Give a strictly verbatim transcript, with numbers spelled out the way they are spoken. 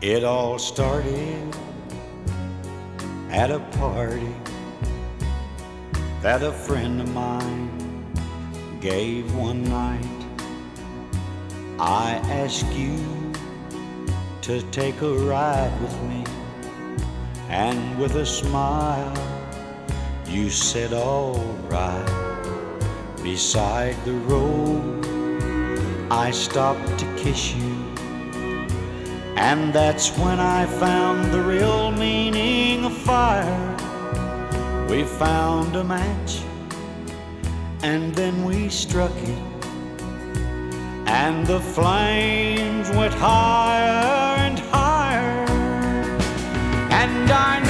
It all started at a party that a friend of mine gave one night. I asked you to take a ride with me, and with a smile you said all right. Beside the road I stopped to kiss you, and that's when I found the real meaning of fire. We found a match and then we struck it, and the flames went higher and higher. And I